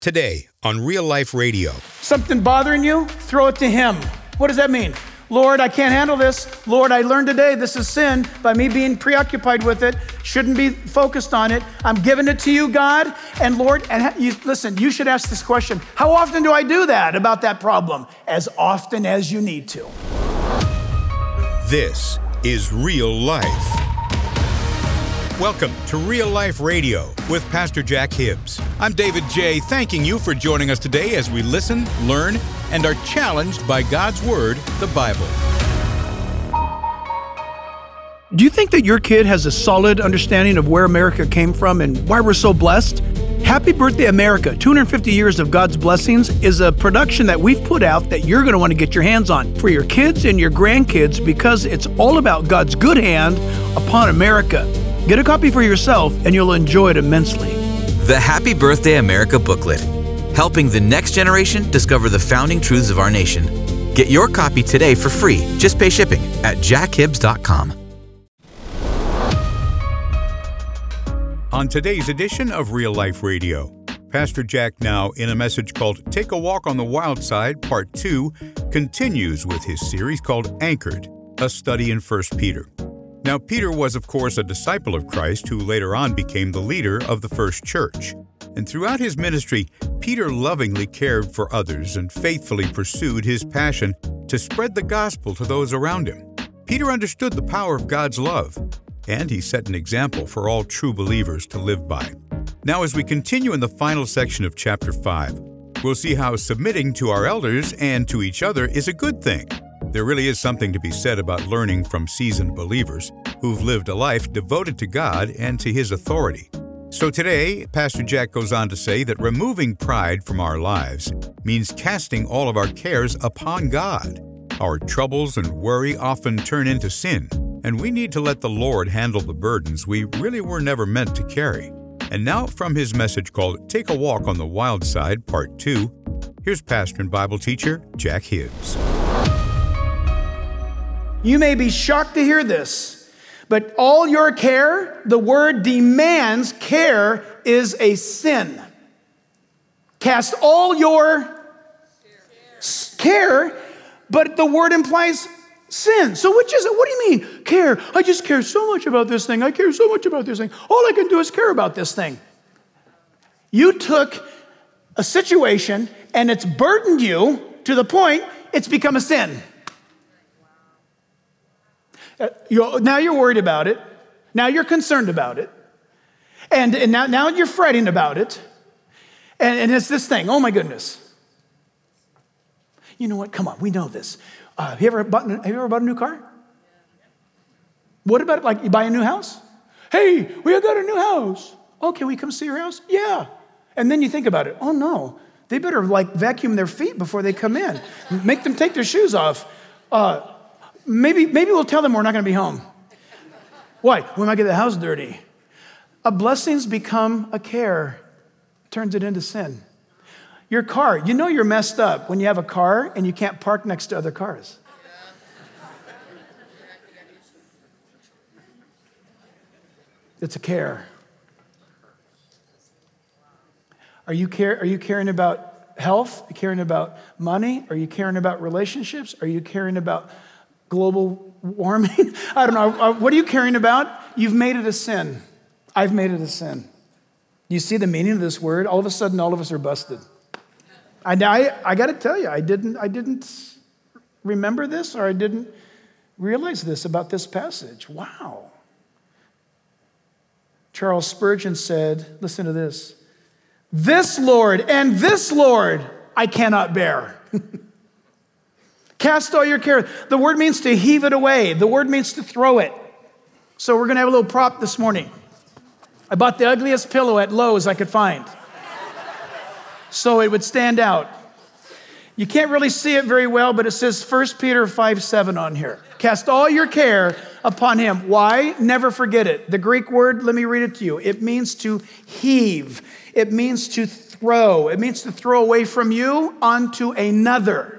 Today on Real Life Radio. Something bothering you? Throw it to Him. What does that mean? Lord, I can't handle this. Lord, I learned today this is sin by me being preoccupied with it. Shouldn't be focused on it. I'm giving it to you, God. And Lord, listen, you should ask this question. How often do I do that about that problem? As often as you need to. This is Real Life. Welcome to Real Life Radio with Pastor Jack Hibbs. I'm David J., thanking you for joining us today as we listen, learn, and are challenged by God's Word, the Bible. Do you think that your kid has a solid understanding of where America came from and why we're so blessed? Happy Birthday America, 250 Years of God's Blessings is a production that we've put out that you're going to want to get your hands on for your kids and your grandkids because it's all about God's good hand upon America. Get a copy for yourself and you'll enjoy it immensely. The Happy Birthday America booklet, helping the next generation discover the founding truths of our nation. Get your copy today for free. Just pay shipping at jackhibbs.com. On today's edition of Real Life Radio, Pastor Jack, now in a message called Take a Walk on the Wild Side, Part 2, continues with his series called Anchored, a study in 1 Peter. Now, Peter was, of course, a disciple of Christ who later on became the leader of the first church. And throughout his ministry, Peter lovingly cared for others and faithfully pursued his passion to spread the gospel to those around him. Peter understood the power of God's love, and he set an example for all true believers to live by. Now, as we continue in the final section of chapter 5, we'll see how submitting to our elders and to each other is a good thing. There really is something to be said about learning from seasoned believers who've lived a life devoted to God and to His authority. So today, Pastor Jack goes on to say that removing pride from our lives means casting all of our cares upon God. Our troubles and worry often turn into sin, and we need to let the Lord handle the burdens we really were never meant to carry. And now from his message called Take a Walk on the Wild Side, Part 2, here's pastor and Bible teacher Jack Hibbs. You may be shocked to hear this, but all your care, the word demands care, is a sin. Cast all your care, but the word implies sin. So which is it? What do you mean? Care. I just care so much about this thing. I care so much about this thing. All I can do is care about this thing. You took a situation and it's burdened you to the point it's become a sin. Now you're worried about it. Now you're concerned about it. And now you're fretting about it. And it's this thing. Oh my goodness. You know what? Come on, we know this. Have you ever bought a new car? What about like you buy a new house? Hey, we got a new house. Oh, can we come see your house? Yeah. And then you think about it. Oh no, they better like vacuum their feet before they come in. Make them take their shoes off. Maybe we'll tell them we're not going to be home. Why? We might get the house dirty. A blessing's become a care, turns it into sin. Your car, you know you're messed up when you have a car and you can't park next to other cars. It's a care. Are you caring about health? Are you caring about money? Are you caring about relationships? Are you caring about global warming? I don't know. What are you caring about? You've made it a sin. I've made it a sin. You see the meaning of this word? All of a sudden, all of us are busted. I got to tell you, I didn't remember this, or I didn't realize this about this passage. Wow. Charles Spurgeon said, listen to this, "This Lord and this Lord I cannot bear." Cast all your care. The word means to heave it away. The word means to throw it. So we're going to have a little prop this morning. I bought the ugliest pillow at Lowe's I could find, so it would stand out. You can't really see it very well, but it says 1 Peter 5:7 on here. Cast all your care upon Him. Why? Never forget it. The Greek word, let me read it to you. It means to heave. It means to throw. It means to throw away from you onto another.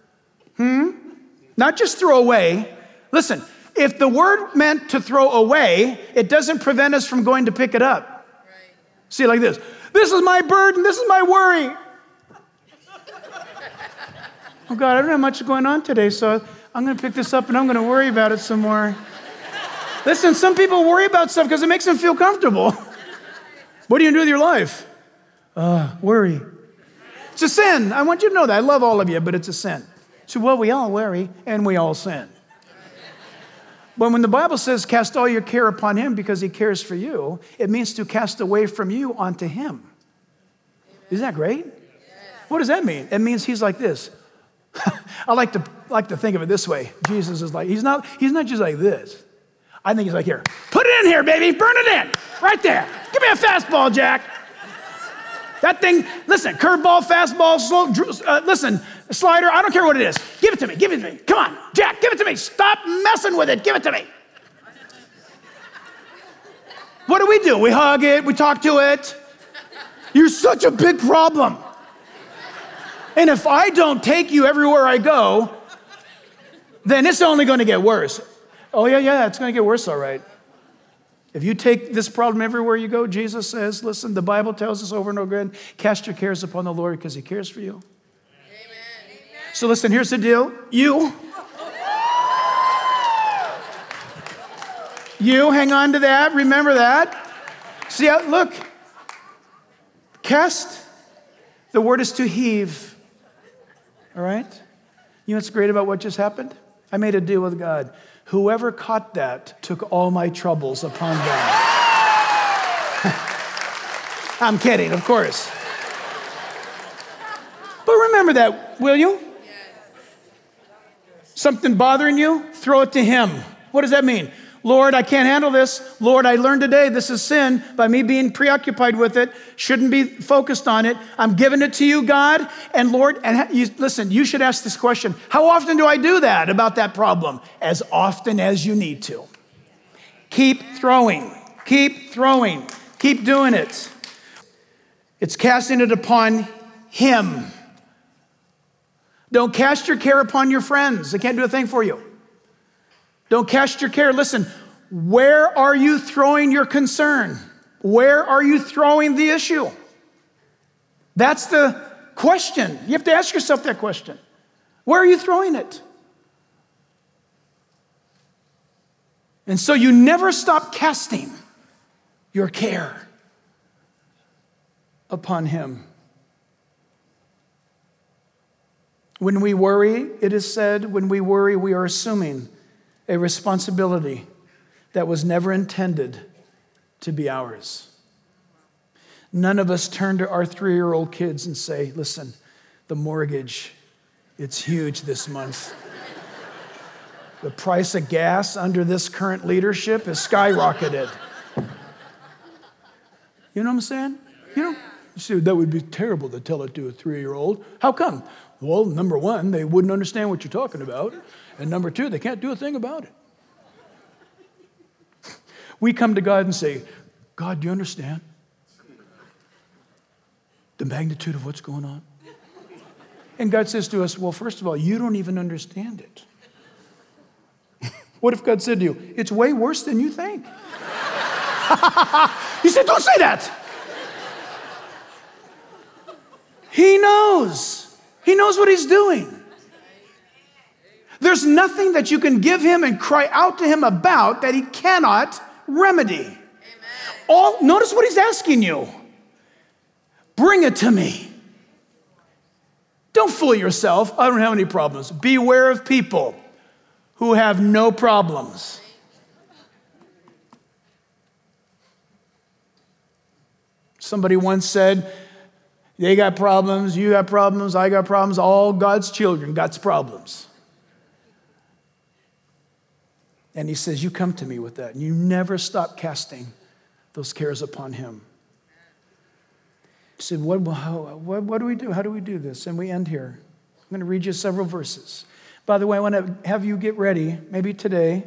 Not just throw away. Listen, if the word meant to throw away, it doesn't prevent us from going to pick it up. Right. See, like this. This is my burden. This is my worry. Oh, God, I don't have much going on today, so I'm going to pick this up and I'm going to worry about it some more. Listen, some people worry about stuff because it makes them feel comfortable. What do you do with your life? Worry. It's a sin. I want you to know that. I love all of you, but it's a sin. So, well, we all worry and we all sin. But when the Bible says cast all your care upon him because he cares for you, it means to cast away from you onto him. Isn't that great? What does that mean? It means he's like this. I like to think of it this way. Jesus is like, he's not just like this. I think he's like, here, put it in here, baby, burn it in, right there. Give me a fastball, Jack. That thing, listen, curveball, fastball, listen, slider, I don't care what it is. Give it to me, give it to me. Come on, Jack, give it to me. Stop messing with it, give it to me. What do? We hug it, we talk to it. You're such a big problem. And if I don't take you everywhere I go, then it's only going to get worse. Oh, yeah, it's going to get worse, all right. If you take this problem everywhere you go, Jesus says, listen, the Bible tells us over and over again, cast your cares upon the Lord because he cares for you. Amen. So listen, here's the deal. You hang on to that. Remember that. See, look. Cast, the word is to heave. All right? You know what's great about what just happened? I made a deal with God. Whoever caught that took all my troubles upon them. I'm kidding, of course. But remember that, will you? Something bothering you? Throw it to him. What does that mean? Lord, I can't handle this. Lord, I learned today this is sin by me being preoccupied with it. Shouldn't be focused on it. I'm giving it to you, God. And Lord, listen, you should ask this question. How often do I do that about that problem? As often as you need to. Keep throwing. Keep doing it. It's casting it upon him. Don't cast your care upon your friends. They can't do a thing for you. Don't cast your care. Listen, where are you throwing your concern? Where are you throwing the issue? That's the question. You have to ask yourself that question. Where are you throwing it? And so you never stop casting your care upon him. When we worry, it is said, when we worry, we are assuming a responsibility that was never intended to be ours. None of us turn to our 3-year-old kids and say, listen, the mortgage, it's huge this month. The price of gas under this current leadership has skyrocketed. You know what I'm saying? You see, that would be terrible to tell it to a 3-year-old. How come? Well, number one, they wouldn't understand what you're talking about. And number two, they can't do a thing about it. We come to God and say, God, do you understand the magnitude of what's going on? And God says to us, well, first of all, you don't even understand it. What if God said to you, it's way worse than you think? He said, don't say that. He knows. He knows what he's doing. There's nothing that you can give him and cry out to him about that he cannot remedy. Notice what he's asking you. Bring it to me. Don't fool yourself. I don't have any problems. Beware of people who have no problems. Somebody once said, they got problems, you got problems, I got problems, all God's children got problems. And he says, you come to me with that. And you never stop casting those cares upon him. He said, what do we do? How do we do this? And we end here. I'm going to read you several verses. By the way, I want to have you get ready. Maybe today,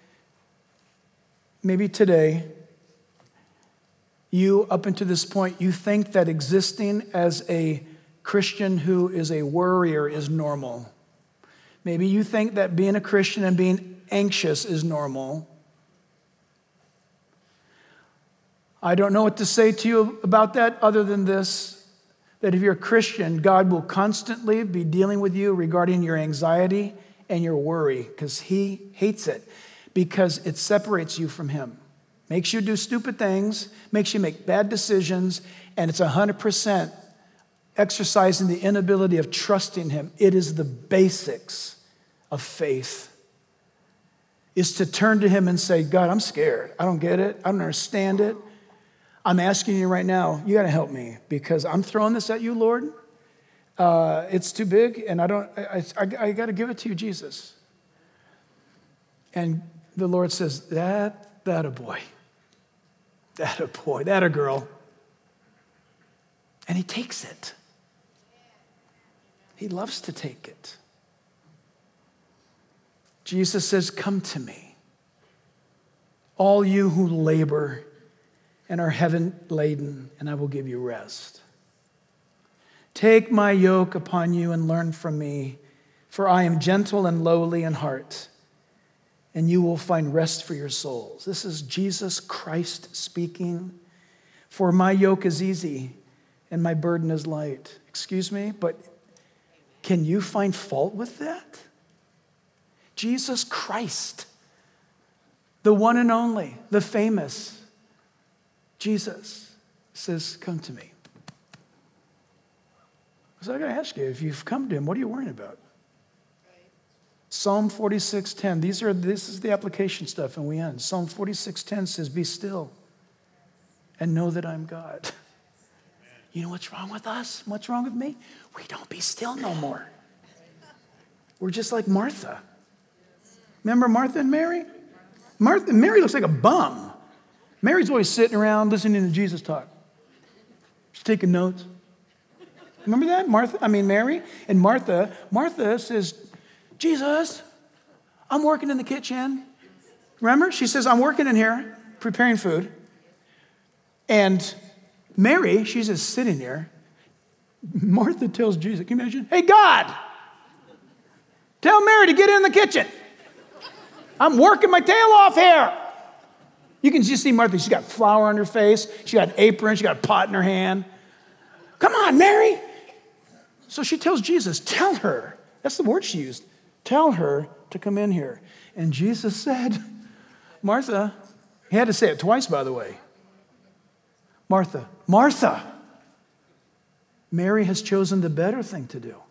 you, up until this point, you think that existing as a Christian who is a worrier is normal. Maybe you think that being a Christian and being anxious is normal. I don't know what to say to you about that other than this, that if you're a Christian, God will constantly be dealing with you regarding your anxiety and your worry, because he hates it, because it separates you from him. Makes you do stupid things, makes you make bad decisions, and it's 100% exercising the inability of trusting him. It is the basics of faith, is to turn to him and say, God, I'm scared. I don't get it. I don't understand it. I'm asking you right now, you got to help me, because I'm throwing this at you, Lord. It's too big, and I got to give it to you, Jesus. And the Lord says, that a boy, that a girl. And he takes it. He loves to take it. Jesus says, come to me, all you who labor and are heavy laden, and I will give you rest. Take my yoke upon you and learn from me, for I am gentle and lowly in heart, and you will find rest for your souls. This is Jesus Christ speaking. For my yoke is easy and my burden is light. Excuse me, but can you find fault with that? Jesus Christ, the one and only, the famous Jesus, says, come to me. So I got to ask you, if you've come to him, what are you worrying about? Psalm 46:10. This is the application stuff, and we end. Psalm 46:10 says, be still and know that I'm God. You know what's wrong with us? What's wrong with me? We don't be still no more. We're just like Martha. Remember Martha and Mary? Mary looks like a bum. Mary's always sitting around listening to Jesus talk. She's taking notes. Remember that? Mary? And Martha says, Jesus, I'm working in the kitchen. Remember? She says, I'm working in here, preparing food. And Mary, she's just sitting there. Martha tells Jesus, can you imagine? Hey, God, tell Mary to get in the kitchen. I'm working my tail off here. You can just see Martha. She's got flour on her face. She got an apron. She got a pot in her hand. Come on, Mary. So she tells Jesus, tell her. That's the word she used. Tell her to come in here. And Jesus said, Martha, he had to say it twice, by the way. Martha, Martha, Mary has chosen the better thing to do.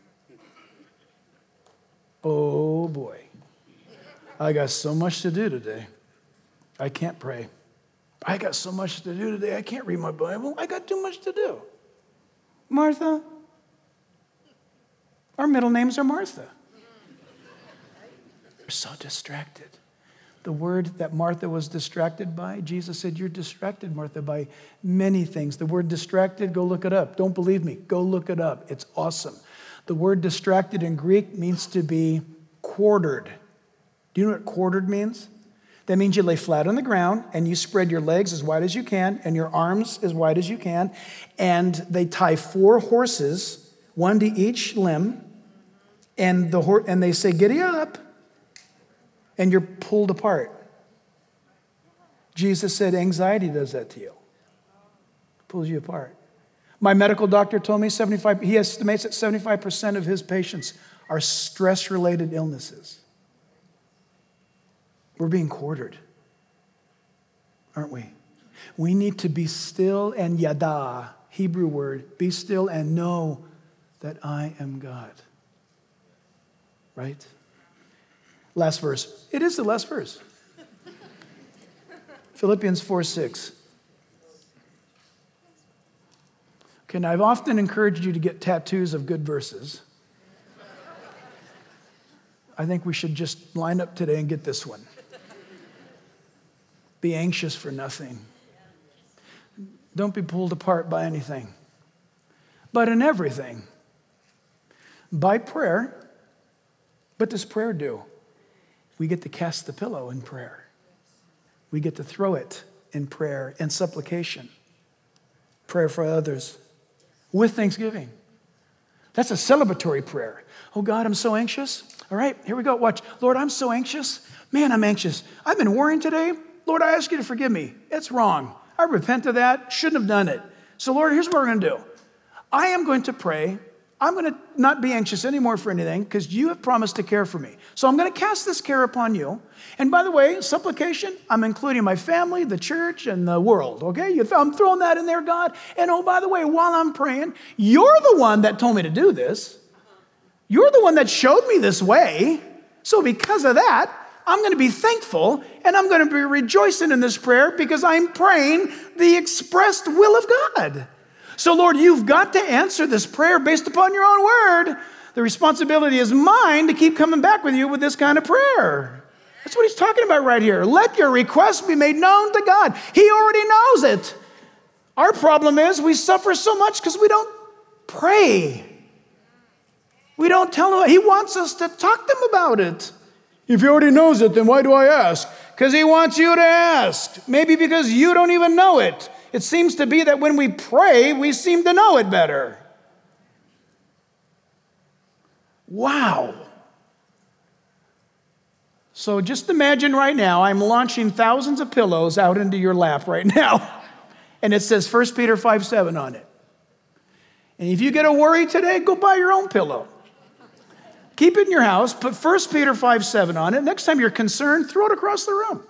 Oh boy, I got so much to do today. I can't pray. I got so much to do today. I can't read my Bible. I got too much to do. Martha. Our middle names are Martha. We're so distracted. The word that Martha was distracted by, Jesus said, you're distracted, Martha, by many things. The word distracted, go look it up. Don't believe me. Go look it up. It's awesome. The word distracted in Greek means to be quartered. Do you know what quartered means? That means you lay flat on the ground and you spread your legs as wide as you can and your arms as wide as you can. And they tie 4 horses, one to each limb. And they say, giddy up. And you're pulled apart. Jesus said anxiety does that to you. Pulls you apart. My medical doctor told me he estimates that 75% of his patients are stress-related illnesses. We're being quartered, aren't we? We need to be still and yada, Hebrew word, be still and know that I am God. Right? Last verse. It is the last verse. Philippians 4:6. Okay, now I've often encouraged you to get tattoos of good verses. I think we should just line up today and get this one. Be anxious for nothing. Don't be pulled apart by anything. But in everything, by prayer. What does prayer do? We get to cast the pillow in prayer. We get to throw it in prayer and supplication. Prayer for others with thanksgiving. That's a celebratory prayer. Oh God, I'm so anxious. All right, here we go. Watch. Lord, I'm so anxious. Man, I'm anxious. I've been worrying today. Lord, I ask you to forgive me. It's wrong. I repent of that. Shouldn't have done it. So Lord, here's what we're going to do. I am going to pray. I'm going to not be anxious anymore for anything because you have promised to care for me. So I'm going to cast this care upon you. And by the way, supplication, I'm including my family, the church, and the world, okay? I'm throwing that in there, God. And oh, by the way, while I'm praying, you're the one that told me to do this. You're the one that showed me this way. So because of that, I'm going to be thankful and I'm going to be rejoicing in this prayer because I'm praying the expressed will of God. So, Lord, you've got to answer this prayer based upon your own word. The responsibility is mine to keep coming back with you with this kind of prayer. That's what he's talking about right here. Let your requests be made known to God. He already knows it. Our problem is we suffer so much because we don't pray. We don't tell him. He wants us to talk to him about it. If he already knows it, then why do I ask? Because he wants you to ask. Maybe because you don't even know it. It seems to be that when we pray, we seem to know it better. Wow. So just imagine right now, I'm launching thousands of pillows out into your lap right now. And it says 1 Peter 5:7 on it. And if you get a worry today, go buy your own pillow. Keep it in your house, put 1 Peter 5:7 on it. Next time you're concerned, throw it across the room.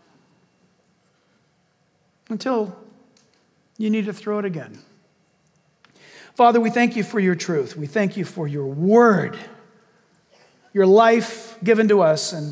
Until you need to throw it again. Father, we thank you for your truth. We thank you for your word, your life given to us. And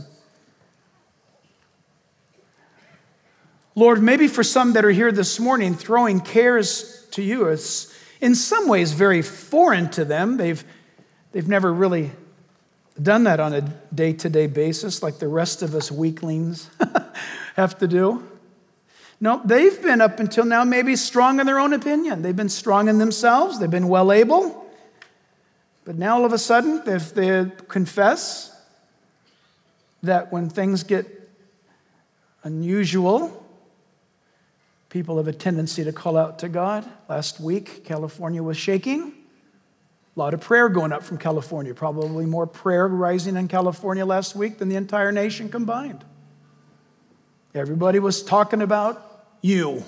Lord, maybe for some that are here this morning, throwing cares to you is in some ways very foreign to them. They've never really done that on a day-to-day basis like the rest of us weaklings have to do. No, they've been up until now maybe strong in their own opinion. They've been strong in themselves. They've been well able. But now all of a sudden, if they confess that when things get unusual, people have a tendency to call out to God. Last week, California was shaking. A lot of prayer going up from California. Probably more prayer rising in California last week than the entire nation combined. Everybody was talking about you.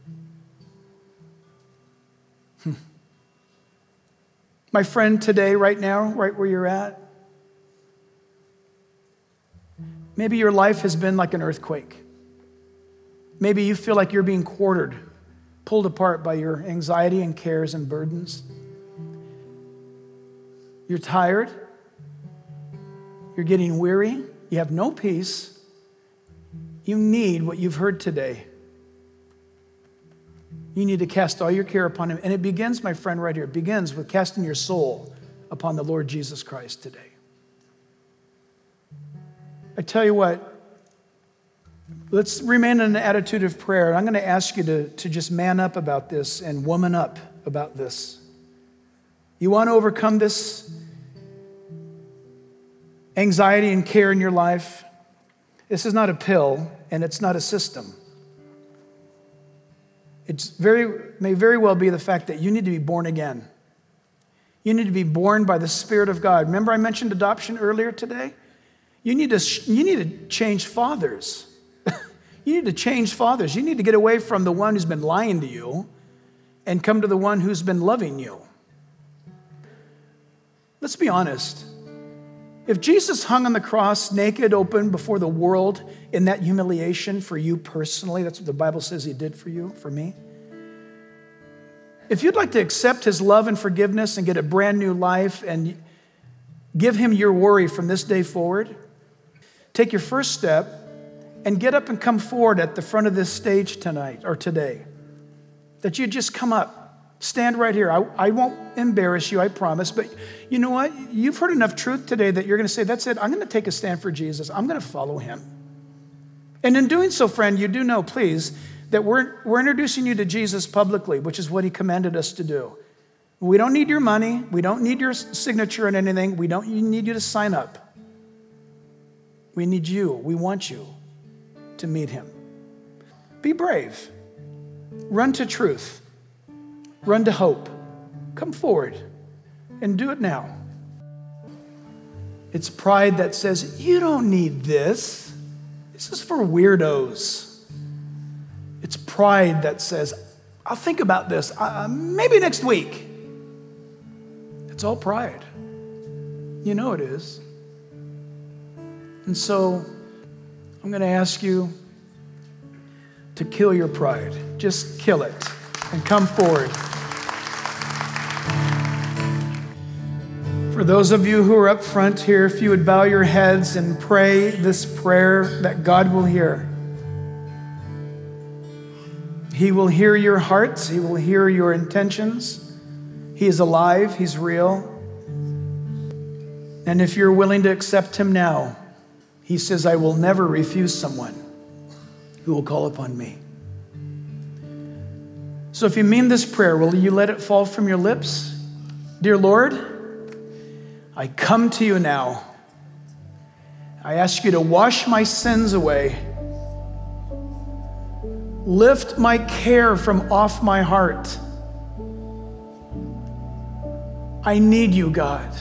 My friend, today, right now, right where you're at, maybe your life has been like an earthquake. Maybe you feel like you're being quartered, pulled apart by your anxiety and cares and burdens. You're tired. You're getting weary. You have no peace. You need what you've heard today. You need to cast all your care upon him. And it begins, my friend, right here. It begins with casting your soul upon the Lord Jesus Christ today. I tell you what, let's remain in an attitude of prayer. I'm going to ask you to just man up about this and woman up about this. You want to overcome this anxiety and care in your life? This is not a pill, and it's not a system. It may very well be the fact that you need to be born again. You need to be born by the Spirit of God. Remember I mentioned adoption earlier today? You need to change fathers. You need to change fathers. You need to get away from the one who's been lying to you and come to the one who's been loving you. Let's be honest. If Jesus hung on the cross naked, open before the world in that humiliation for you personally, that's what the Bible says he did for you, for me. If you'd like to accept his love and forgiveness and get a brand new life and give him your worry from this day forward, take your first step and get up and come forward at the front of this stage tonight or today. That you just come up. Stand right here. I won't embarrass you, I promise. But you know what? You've heard enough truth today that you're going to say, that's it. I'm going to take a stand for Jesus. I'm going to follow him. And in doing so, friend, you do know, please, that we're introducing you to Jesus publicly, which is what he commanded us to do. We don't need your money. We don't need your signature on anything. We don't need you to sign up. We need you. We want you to meet him. Be brave. Run to truth. Run to hope. Come forward and do it now. It's pride that says, you don't need this. This is for weirdos. It's pride that says, I'll think about this, maybe next week. It's all pride. You know it is. And so I'm going to ask you to kill your pride. Just kill it and come forward. For those of you who are up front here, if you would bow your heads and pray this prayer that God will hear. He will hear your hearts. He will hear your intentions. He is alive. He's real. And if you're willing to accept him now, he says, I will never refuse someone who will call upon me. So if you mean this prayer, will you let it fall from your lips? Dear Lord, I come to you now. I ask you to wash my sins away. Lift my care from off my heart. I need you, God.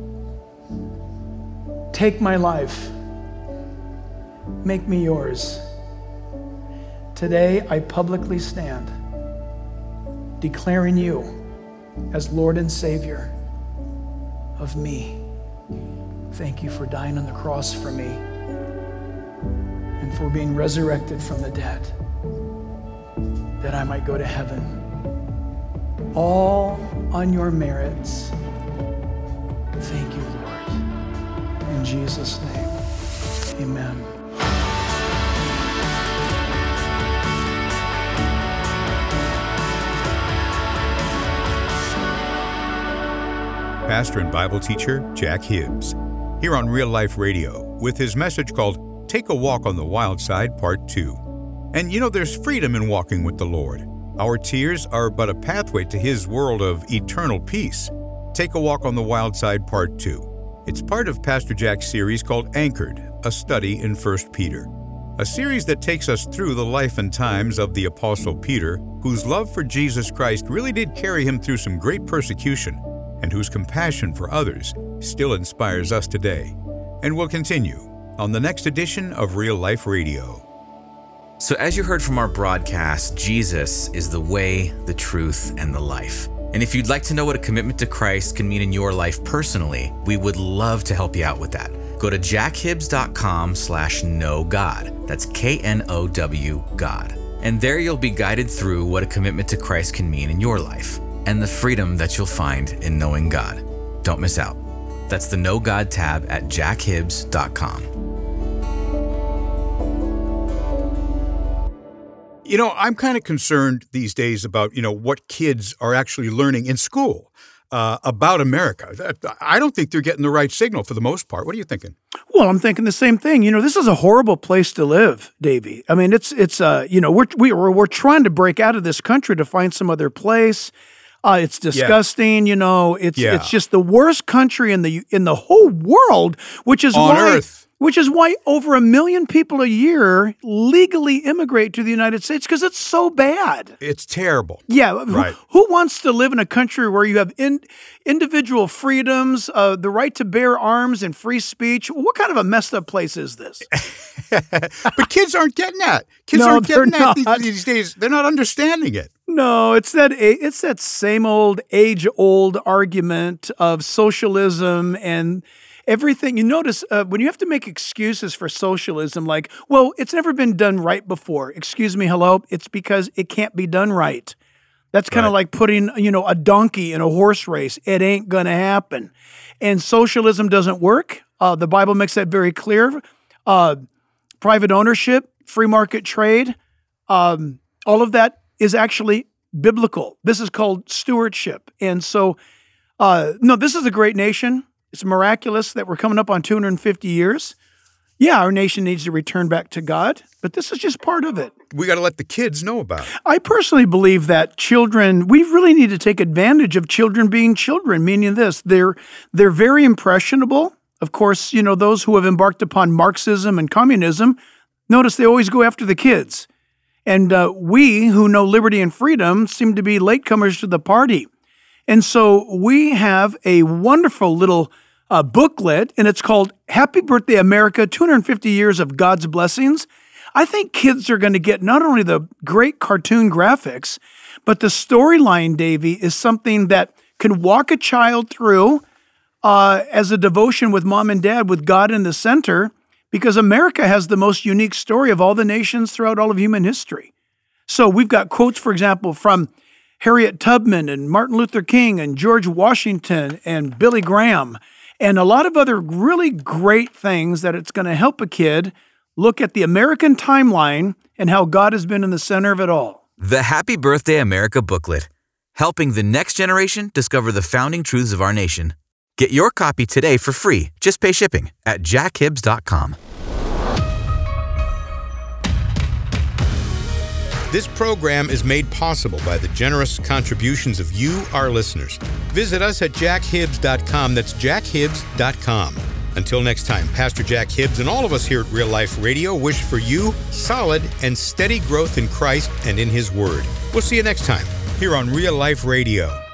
Take my life. Make me yours. Today, I publicly stand, declaring you as Lord and Savior of me. Thank you for dying on the cross for me and for being resurrected from the dead, that I might go to heaven. All on your merits. Thank you, Lord. In Jesus' name, amen. Pastor and Bible teacher Jack Hibbs, here on Real Life Radio with his message called Take a Walk on the Wild Side, Part 2. And you know, there's freedom in walking with the Lord. Our tears are but a pathway to his world of eternal peace. Take a Walk on the Wild Side, Part 2. It's part of Pastor Jack's series called Anchored, a study in 1 Peter. A series that takes us through the life and times of the Apostle Peter, whose love for Jesus Christ really did carry him through some great persecution, and whose compassion for others still inspires us today. And will continue on the next edition of Real Life Radio. So as you heard from our broadcast, Jesus is the way, the truth, and the life. And if you'd like to know what a commitment to Christ can mean in your life personally, we would love to help you out with that. Go to jackhibbs.com/knowgod. That's KNOW God. And there you'll be guided through what a commitment to Christ can mean in your life and the freedom that you'll find in knowing God. Don't miss out. That's the Know God tab at jackhibbs.com. You know, I'm kind of concerned these days about, what kids are actually learning in school about America. I don't think they're getting the right signal for the most part. What are you thinking? Well, I'm thinking the same thing. This is a horrible place to live, Davey. I mean, we're trying to break out of this country to find some other place. It's disgusting. It's just the worst country in the whole world, which is on earth. Which is why over 1 million people a year legally immigrate to the United States, because it's so bad. It's terrible. Yeah. Right. Who wants to live in a country where you have individual freedoms, the right to bear arms and free speech? What kind of a messed up place is this? But kids aren't getting that. Kids aren't getting that these days. They're not understanding it. No, it's that same old age-old argument of socialism and everything. You notice when you have to make excuses for socialism, like, well, it's never been done right before. Excuse me, hello? It's because it can't be done right. That's kind of like putting, a donkey in a horse race. It ain't going to happen. And socialism doesn't work. The Bible makes that very clear. Private ownership, free market trade, all of that is actually biblical. This is called stewardship. And so, this is a great nation. It's miraculous that we're coming up on 250 years. Yeah, our nation needs to return back to God, but this is just part of it. We got to let the kids know about it. I personally believe that we really need to take advantage of children being children, meaning this, they're very impressionable. Of course, those who have embarked upon Marxism and communism, notice they always go after the kids. And we who know liberty and freedom seem to be latecomers to the party. And so we have a wonderful little booklet, and it's called Happy Birthday, America, 250 Years of God's Blessings. I think kids are going to get not only the great cartoon graphics, but the storyline, Davey, is something that can walk a child through as a devotion with mom and dad, with God in the center, because America has the most unique story of all the nations throughout all of human history. So we've got quotes, for example, from Harriet Tubman and Martin Luther King and George Washington and Billy Graham and a lot of other really great things that it's going to help a kid look at the American timeline and how God has been in the center of it all. The Happy Birthday America booklet, helping the next generation discover the founding truths of our nation. Get your copy today for free. Just pay shipping at jackhibbs.com. This program is made possible by the generous contributions of you, our listeners. Visit us at jackhibbs.com. That's jackhibbs.com. Until next time, Pastor Jack Hibbs and all of us here at Real Life Radio wish for you solid and steady growth in Christ and in His Word. We'll see you next time here on Real Life Radio.